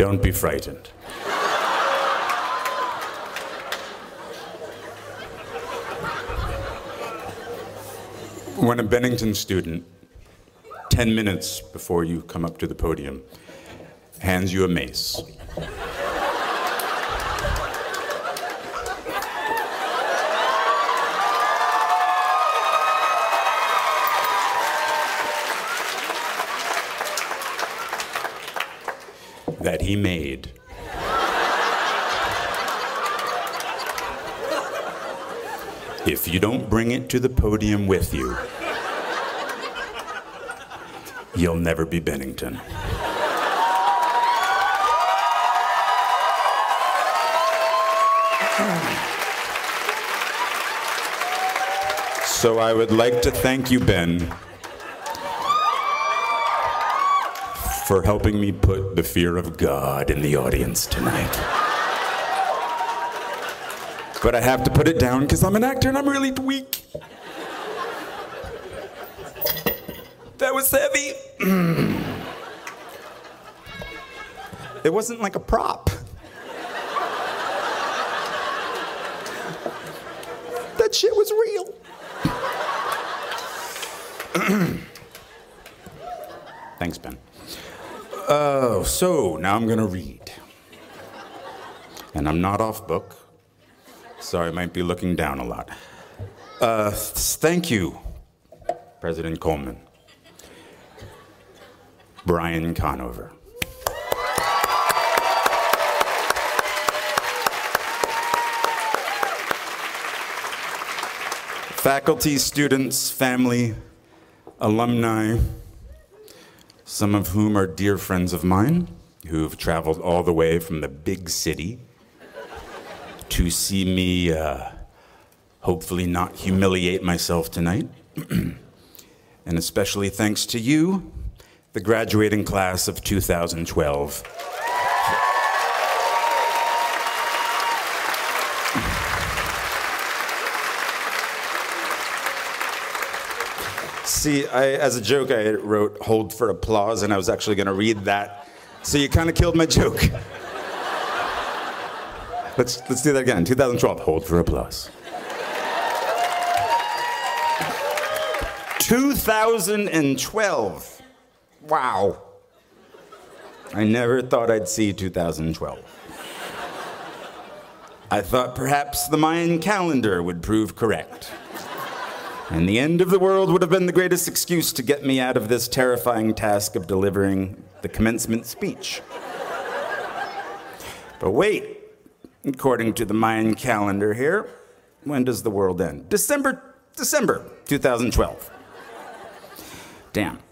don't be frightened. When a Bennington student, 10 minutes before you come up to the podium, hands you a mace, that he made, if you don't bring it to the podium with you, you'll never be Bennington. So I would like to thank you, Ben, for helping me put the fear of God in the audience tonight. But I have to put it down because I'm an actor and I'm really weak. That was heavy. It wasn't like a prop. That shit was real. Thanks, Ben. So now I'm gonna read. And I'm not off book, so I might be looking down a lot. Thank you, President Coleman. Brian Conover. Faculty, students, family, alumni, some of whom are dear friends of mine, who've traveled all the way from the big city to see me hopefully not humiliate myself tonight. And especially thanks to you, the graduating class of 2012. See, as a joke, I wrote "hold for applause," and I was actually going to read that. So you kind of killed my joke. Let's do that again. 2012, hold for applause. 2012. Wow. I never thought I'd see 2012. I thought perhaps the Mayan calendar would prove correct. And the end of the world would have been the greatest excuse to get me out of this terrifying task of delivering the commencement speech. But wait, according to the Mayan calendar here, when does the world end? December 2012. Damn.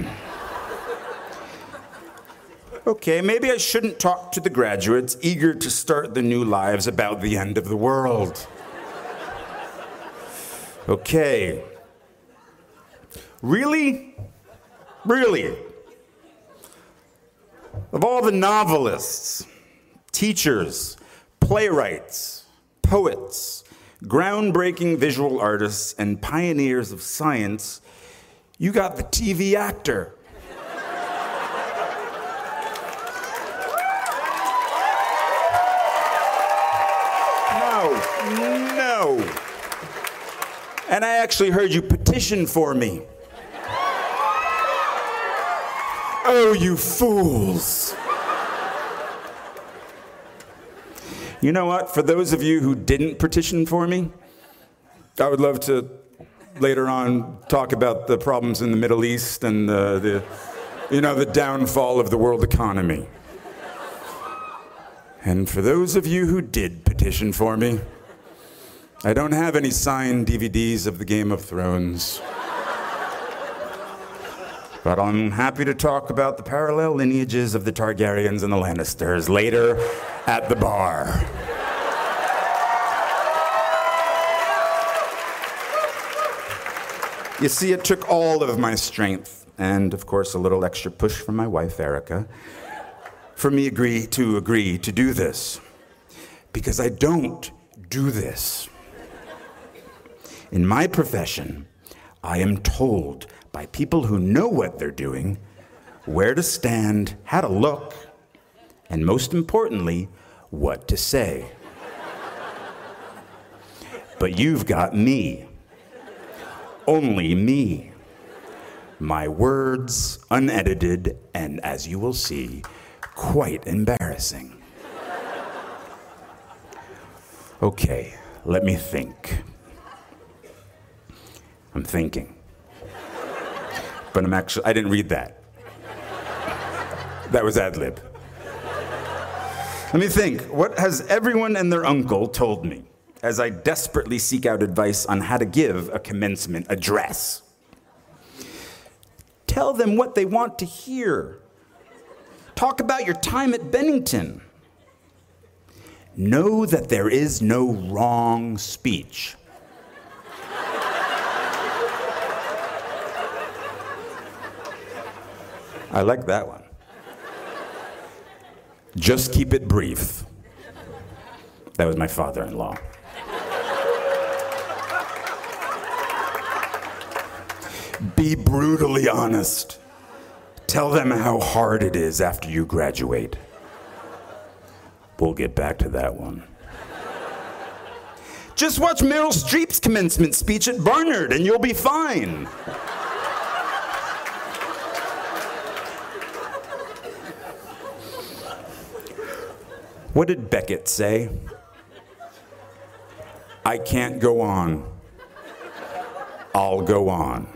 Okay, maybe I shouldn't talk to the graduates eager to start their new lives about the end of the world. Okay. Really? Really? Of all the novelists, teachers, playwrights, poets, groundbreaking visual artists, and pioneers of science, you got the TV actor. No. And I actually heard you petition for me. Oh, you fools. You know what? For those of you who didn't petition for me, I would love to later on talk about the problems in the Middle East and the downfall of the world economy. And for those of you who did petition for me, I don't have any signed DVDs of the Game of Thrones. But I'm happy to talk about the parallel lineages of the Targaryens and the Lannisters later at the bar. You see, it took all of my strength, and of course a little extra push from my wife, Erica, for me to agree to do this. Because I don't do this. In my profession, I am told by people who know what they're doing, where to stand, how to look, and most importantly, what to say. But you've got me. Only me. My words, unedited, and as you will see, quite embarrassing. Okay, let me think. I'm thinking. But I didn't read that. That was ad-lib. Let me think. What has everyone and their uncle told me as I desperately seek out advice on how to give a commencement address? Tell them what they want to hear. Talk about your time at Bennington. Know that there is no wrong speech. I like that one. Just keep it brief. That was my father-in-law. Be brutally honest. Tell them how hard it is after you graduate. We'll get back to that one. Just watch Meryl Streep's commencement speech at Barnard and you'll be fine. What did Beckett say? I can't go on. I'll go on.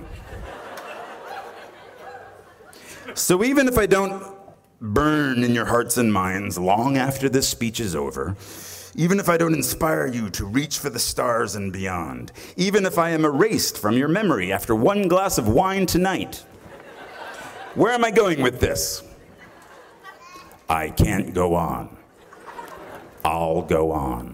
So even if I don't burn in your hearts and minds long after this speech is over, even if I don't inspire you to reach for the stars and beyond, even if I am erased from your memory after one glass of wine tonight, where am I going with this? I can't go on. I'll go on.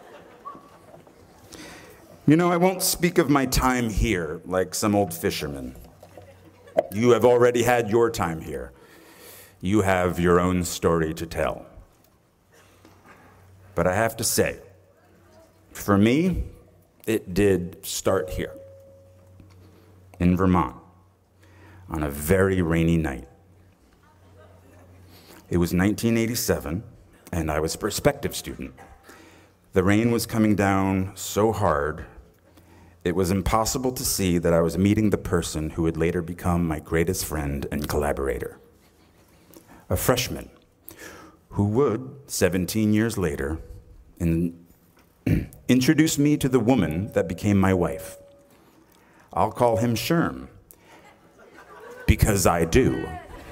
You know, I won't speak of my time here like some old fisherman. You have already had your time here. You have your own story to tell. But I have to say, for me, it did start here, in Vermont, on a very rainy night. It was 1987, and I was a prospective student. The rain was coming down so hard, it was impossible to see that I was meeting the person who would later become my greatest friend and collaborator. A freshman who would, 17 years later, introduce me to the woman that became my wife. I'll call him Sherm, because I do.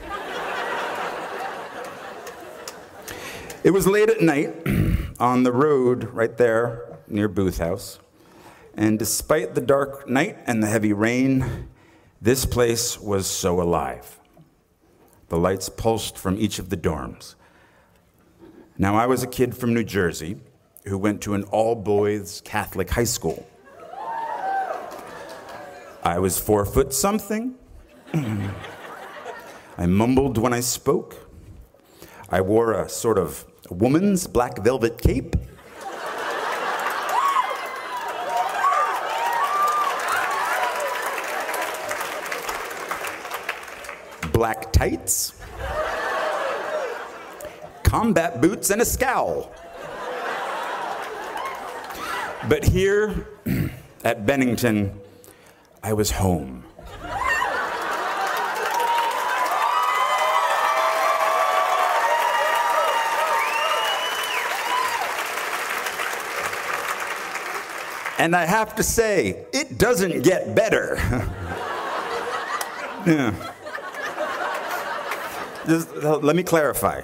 It was late at night on the road right there near Booth House, and despite the dark night and the heavy rain, this place was so alive. The lights pulsed from each of the dorms. Now, I was a kid from New Jersey who went to an all-boys Catholic high school. I was 4 foot something. I mumbled when I spoke. I wore a sort of woman's black velvet cape. Black tights, combat boots, and a scowl. But here at Bennington, I was home. And I have to say, it doesn't get better. Yeah. Just, let me clarify.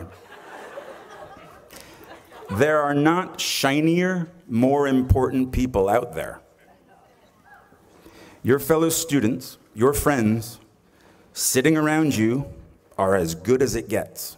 There are not shinier, more important people out there. Your fellow students, your friends, sitting around you are as good as it gets.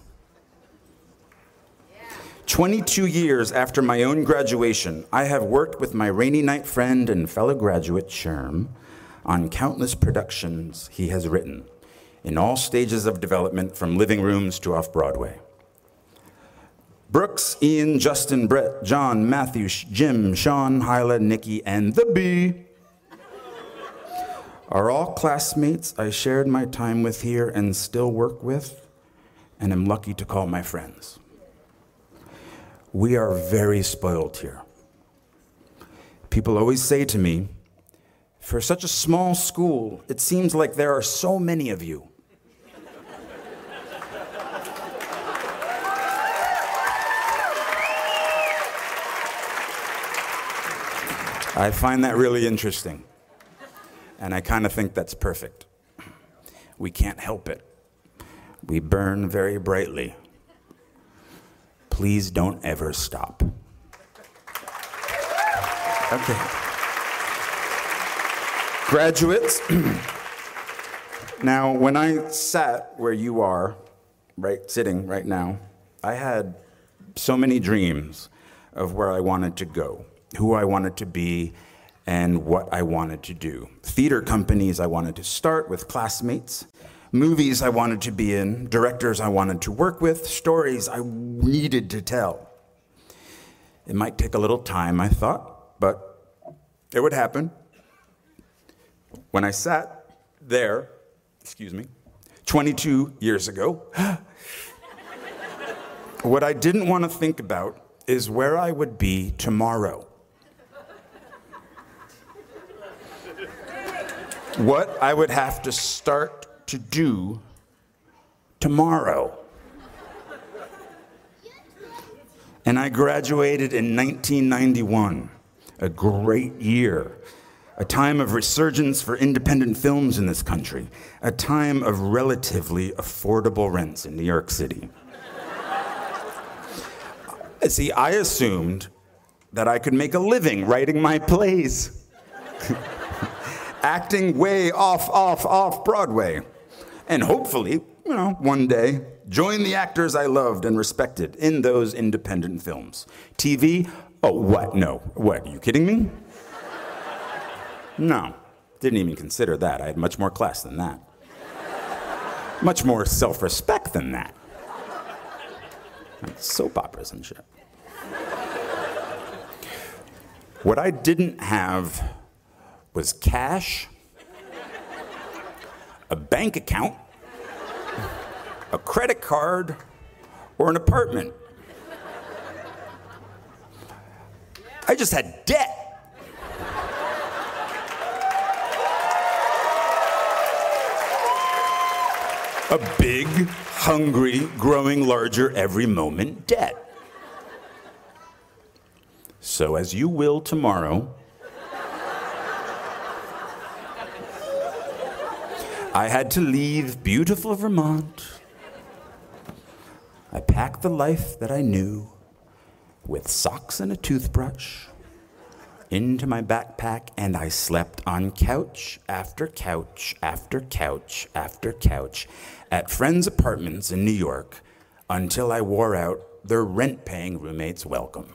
22 years after my own graduation, I have worked with my rainy night friend and fellow graduate, Sherm, on countless productions he has written, in all stages of development from living rooms to off-Broadway. Brooks, Ian, Justin, Brett, John, Matthew, Jim, Sean, Hyla, Nikki, and the Bee are all classmates I shared my time with here and still work with, and am lucky to call my friends. We are very spoiled here. People always say to me, for such a small school, it seems like there are so many of you. I find that really interesting, and I kind of think that's perfect. We can't help it. We burn very brightly. Please don't ever stop. Okay. Graduates, now when I sat where you are, sitting right now, I had so many dreams of where I wanted to go, who I wanted to be, and what I wanted to do. Theater companies I wanted to start with classmates, movies I wanted to be in, directors I wanted to work with, stories I needed to tell. It might take a little time, I thought, but it would happen. When I sat there, 22 years ago, what I didn't want to think about is where I would be tomorrow. What I would have to start to do tomorrow. And I graduated in 1991, a great year, a time of resurgence for independent films in this country, a time of relatively affordable rents in New York City. See, I assumed that I could make a living writing my plays. Acting way off Broadway. And hopefully, one day, join the actors I loved and respected in those independent films. TV? Oh, what? No. What, are you kidding me? No, didn't even consider that. I had much more class than that. Much more self-respect than that. Like soap operas and shit. What I didn't have was cash, a bank account, a credit card, or an apartment. I just had debt. A big, hungry, growing larger every moment debt. So as you will tomorrow, I had to leave beautiful Vermont. I packed the life that I knew with socks and a toothbrush into my backpack, and I slept on couch after couch after couch after couch at friends' apartments in New York until I wore out their rent-paying roommates' welcome.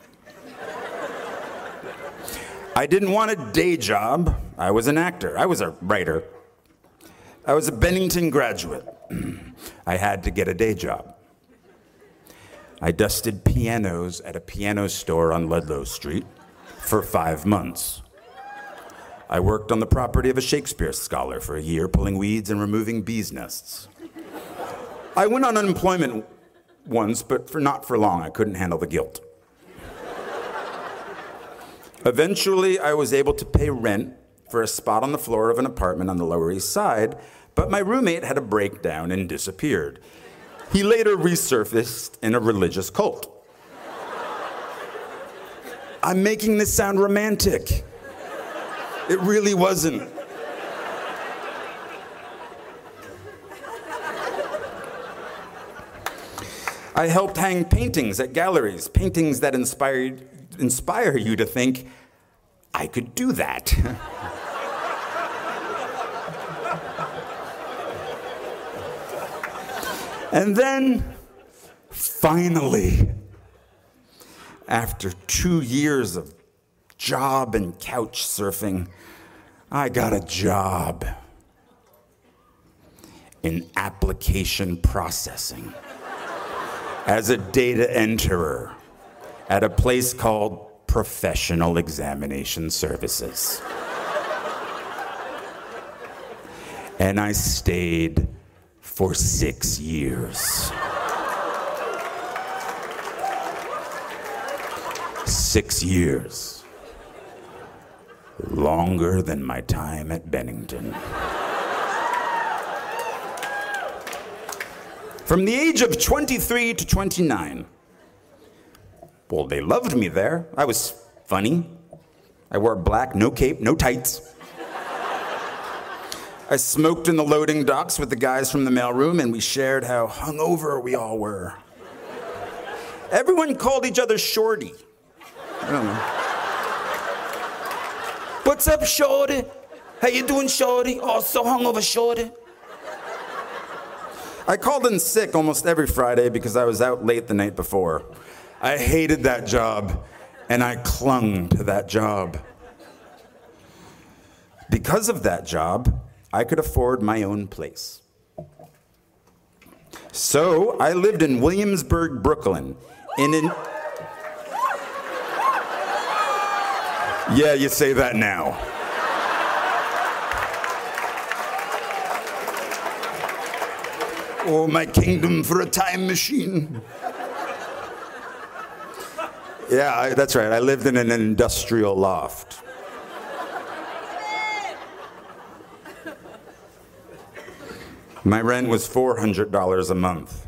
I didn't want a day job. I was an actor. I was a writer. I was a Bennington graduate. I had to get a day job. I dusted pianos at a piano store on Ludlow Street for 5 months. I worked on the property of a Shakespeare scholar for a year, pulling weeds and removing bees' nests. I went on unemployment once, but not for long. I couldn't handle the guilt. Eventually, I was able to pay rent for a spot on the floor of an apartment on the Lower East Side, but my roommate had a breakdown and disappeared. He later resurfaced in a religious cult. I'm making this sound romantic. It really wasn't. I helped hang paintings at galleries, paintings that inspire you to think, I could do that. And then, finally, after 2 years of job and couch surfing, I got a job in application processing as a data enterer at a place called Professional Examination Services. And I stayed for 6 years. 6 years. Longer than my time at Bennington. From the age of 23 to 29. Well, they loved me there. I was funny. I wore black, no cape, no tights. I smoked in the loading docks with the guys from the mailroom, and we shared how hungover we all were. Everyone called each other Shorty. I don't know. What's up, Shorty? How you doing, Shorty? Oh, so hungover, Shorty. I called in sick almost every Friday because I was out late the night before. I hated that job, and I clung to that job. Because of that job, I could afford my own place. So I lived in Williamsburg, Brooklyn, Yeah, you say that now. Oh, my kingdom for a time machine. Yeah, that's right. I lived in an industrial loft. My rent was $400 a month.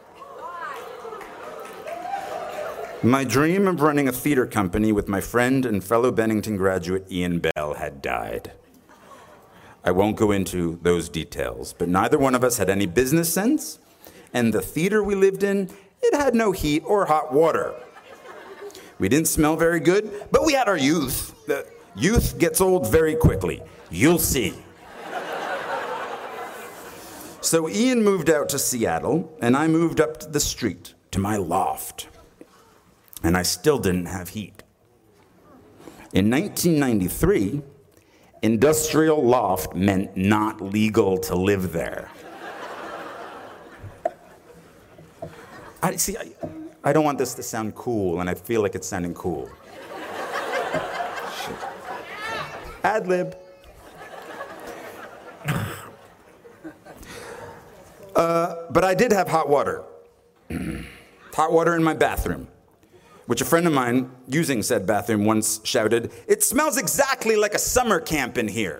My dream of running a theater company with my friend and fellow Bennington graduate Ian Bell had died. I won't go into those details, but neither one of us had any business sense, and the theater we lived in, it had no heat or hot water. We didn't smell very good, but we had our youth. The youth gets old very quickly. You'll see. So Ian moved out to Seattle, and I moved up the street to my loft. And I still didn't have heat. In 1993, industrial loft meant not legal to live there. I don't want this to sound cool, and I feel like it's sounding cool. Shit. Ad lib. But I did have hot water. Hot water in my bathroom, which a friend of mine using said bathroom once shouted, "It smells exactly like a summer camp in here."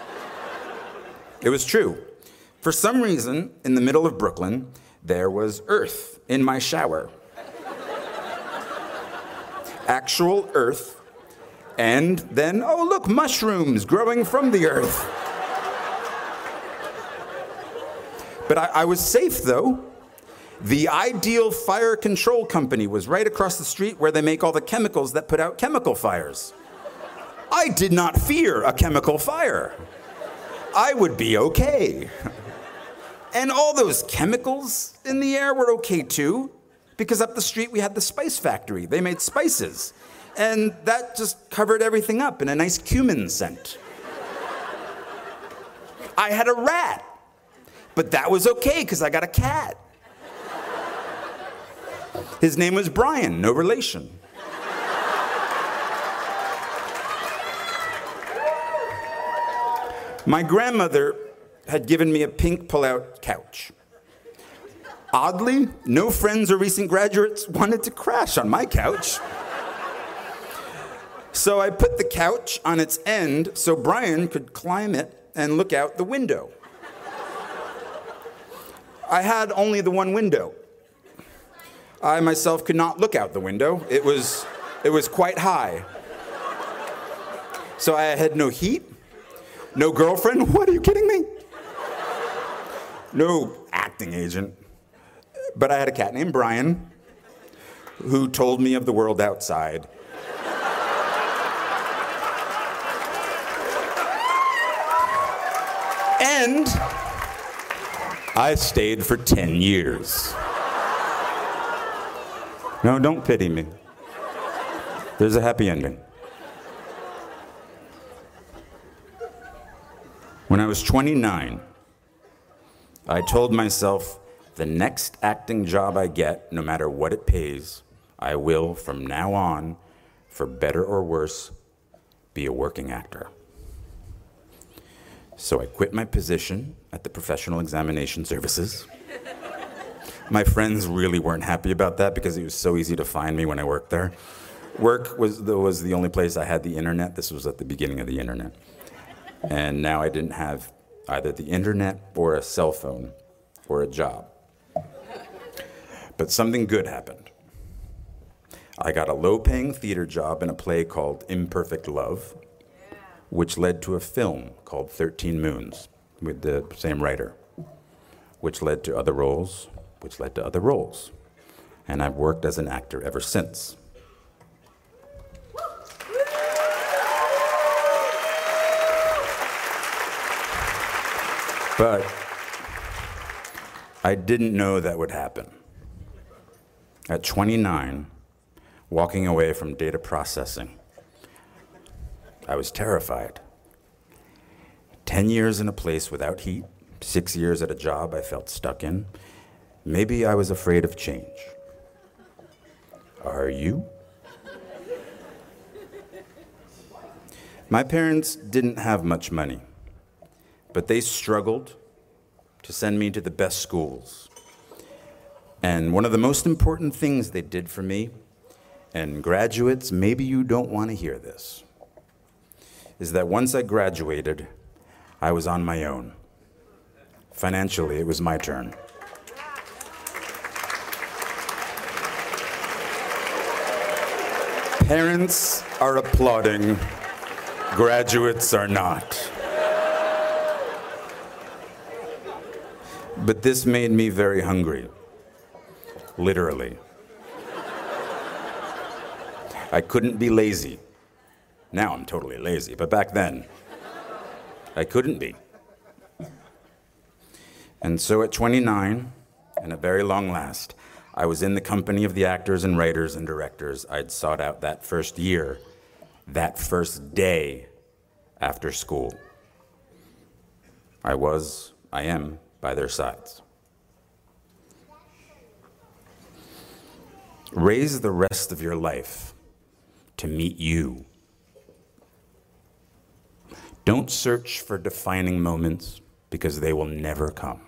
It was true. For some reason, in the middle of Brooklyn, there was earth in my shower. Actual earth. And then, oh look, mushrooms growing from the earth. But I was safe, though. The Ideal Fire Control Company was right across the street where they make all the chemicals that put out chemical fires. I did not fear a chemical fire. I would be okay. And all those chemicals in the air were okay, too, because up the street we had the spice factory. They made spices. And that just covered everything up in a nice cumin scent. I had a rat. But that was okay, because I got a cat. His name was Brian, no relation. My grandmother had given me a pink pull-out couch. Oddly, no friends or recent graduates wanted to crash on my couch. So I put the couch on its end so Brian could climb it and look out the window. I had only the one window. I myself could not look out the window. It was quite high. So I had no heat, no girlfriend. What, are you kidding me? No acting agent. But I had a cat named Brian who told me of the world outside. And I stayed for 10 years. No, don't pity me. There's a happy ending. When I was 29, I told myself, the next acting job I get, no matter what it pays, I will, from now on, for better or worse, be a working actor. So I quit my position at the Professional Examination Services. My friends really weren't happy about that because it was so easy to find me when I worked there. Work was the only place I had the internet. This was at the beginning of the internet. And now I didn't have either the internet or a cell phone or a job. But something good happened. I got a low-paying theater job in a play called Imperfect Love, which led to a film called 13 Moons with the same writer, which led to other roles, which led to other roles. And I've worked as an actor ever since. But I didn't know that would happen. At 29, walking away from data processing, I was terrified. 10 years in a place without heat, 6 years at a job I felt stuck in. Maybe I was afraid of change. Are you? My parents didn't have much money, but they struggled to send me to the best schools. And one of the most important things they did for me, and graduates, maybe you don't want to hear this, is that once I graduated, I was on my own. Financially, it was my turn. Parents are applauding, graduates are not. But this made me very hungry, literally. I couldn't be lazy. Now I'm totally lazy, but back then, I couldn't be. And so at 29, and at very long last, I was in the company of the actors and writers and directors I'd sought out that first year, that first day after school. I am by their sides. Raise the rest of your life to meet you. Don't search for defining moments because they will never come.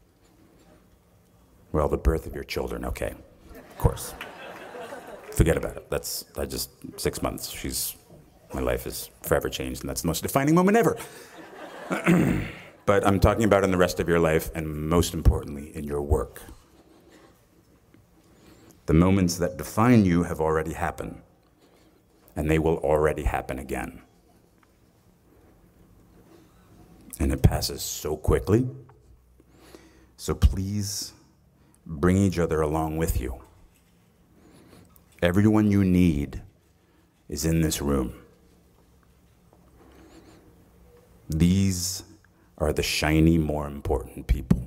Well, the birth of your children, okay, of course. Forget about it. 6 months, my life is forever changed, and that's the most defining moment ever. But I'm talking about in the rest of your life, and most importantly, in your work. The moments that define you have already happened, and they will already happen again. And it passes so quickly. So please bring each other along with you. Everyone you need is in this room. These are the shiny, more important people.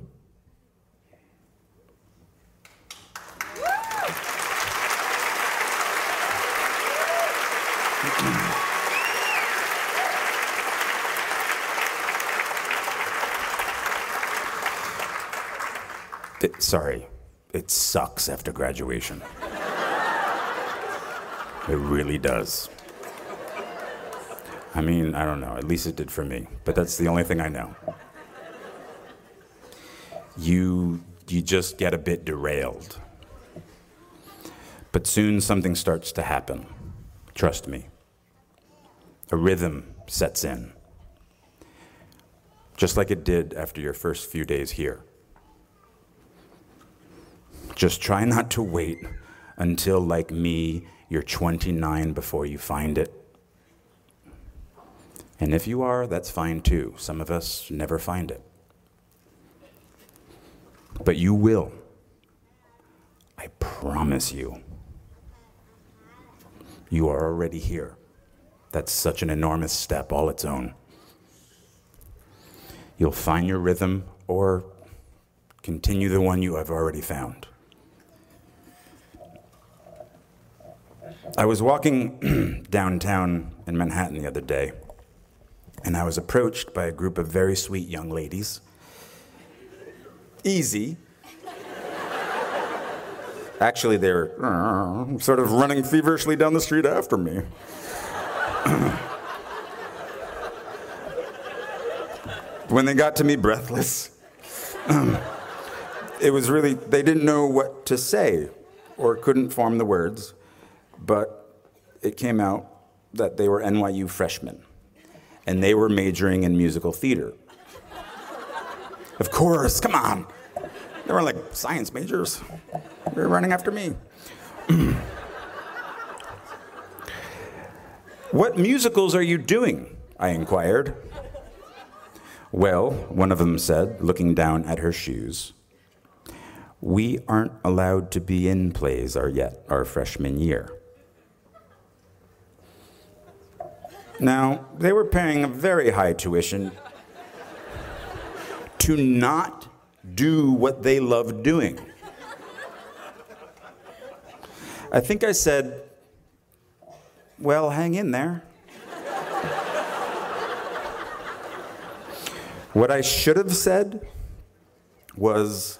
It sucks after graduation. It really does. I mean, I don't know, at least it did for me, but that's the only thing I know. You just get a bit derailed. But soon something starts to happen. Trust me. A rhythm sets in. Just like it did after your first few days here. Just try not to wait until, like me, you're 29 before you find it. And if you are, that's fine too. Some of us never find it. But you will. I promise you. You are already here. That's such an enormous step all its own. You'll find your rhythm or continue the one you have already found. I was walking downtown in Manhattan the other day, and I was approached by a group of very sweet young ladies. Easy. Actually, they were sort of running feverishly down the street after me. When they got to me breathless, it was really, they didn't know what to say or couldn't form the words, but it came out that they were NYU freshmen, and they were majoring in musical theater. Of course, come on. They were like science majors. They were running after me. What musicals are you doing? I inquired. Well, one of them said, looking down at her shoes, we aren't allowed to be in plays our freshman year. Now, they were paying a very high tuition to not do what they loved doing. I think I said, well, hang in there. What I should have said was,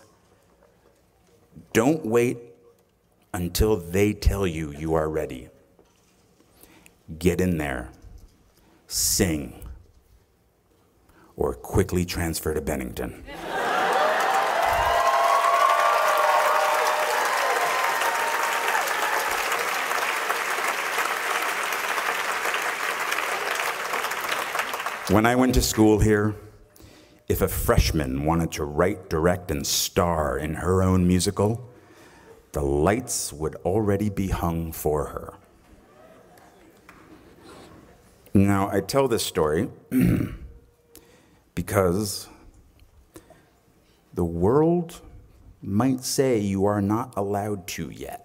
don't wait until they tell you you are ready. Get in there, sing, or quickly transfer to Bennington. When I went to school here, if a freshman wanted to write, direct, and star in her own musical, the lights would already be hung for her. Now, I tell this story because the world might say you are not allowed to yet.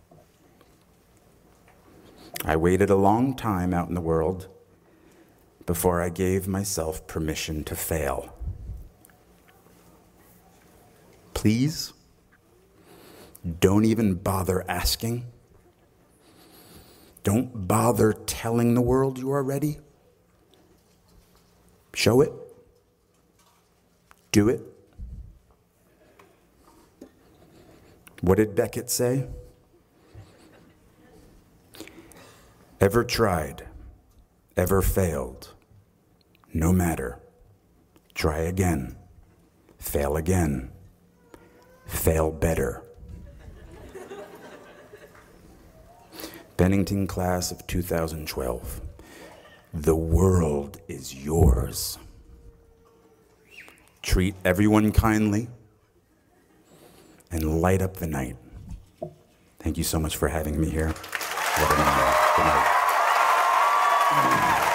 I waited a long time out in the world before I gave myself permission to fail. Please, don't even bother asking. Don't bother telling the world you are ready. Show it. Do it. What did Beckett say? Ever tried, ever failed, no matter. Try again, fail again, fail better. Bennington class of 2012. The world is yours. Treat everyone kindly and light up the night. Thank you so much for having me here. Good night.